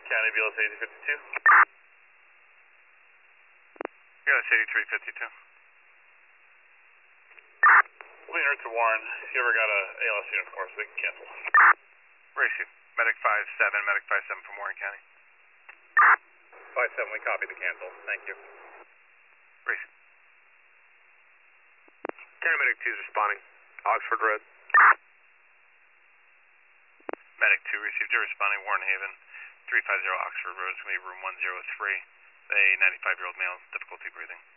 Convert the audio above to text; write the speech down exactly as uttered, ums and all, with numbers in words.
County B L S eighty fifty-two. B L S eighty-three fifty-two. Cleaner to Warren. If you ever got a A L S unit for us, we can cancel. Ratio. Medic five seven, Medic five seven from Warren County. five seven, we copy the cancel. Thank you. Ratio. County Medic two is responding. Oxford Road. Medic two received. You're responding. Warren Haven. three five zero Oxford Road. It's going to be room one zero three. A ninety-five year old male, difficulty breathing.